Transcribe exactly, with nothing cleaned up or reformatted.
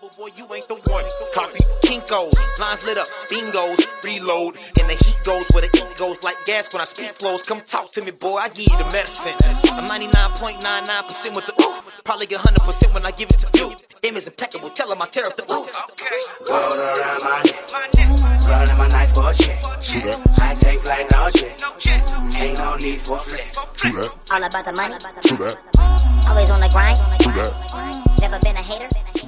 level, boy, you ain't the one. Copy Kinkos, lines lit up, bingos, reload. And the heat goes where the ink goes like gas when I speak flows. Come talk to me, boy, I give you the medicine. I'm ninety-nine point nine nine percent with the ooh. Probably get one hundred percent when I give it to you. Aim is impeccable, tell them I tear up the roof. Gold around my neck, running my nights for a check. I take flight, no jet. Ain't no need for flex. All about the money. True that. Always on the grind. True that. Never been a hater.